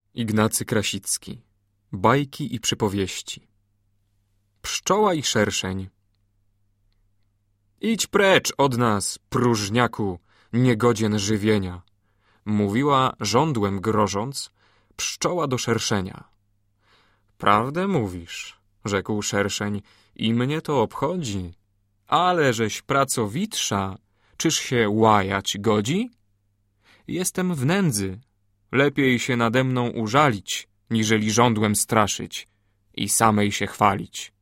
Ignacy Krasicki. Bajki i przypowieści. Pszczoła i szerszeń. Idź precz od nas, próżniaku, niegodzien żywienia, mówiła żądłem grożąc pszczoła do szerszenia. Prawdę mówisz, rzekł szerszeń, i mnie to obchodzi, ale żeś pracowitsza, czyż się łajać godzi? Jestem w nędzy, lepiej się nade mną użalić, niżeli żądłem straszyć i samej się chwalić.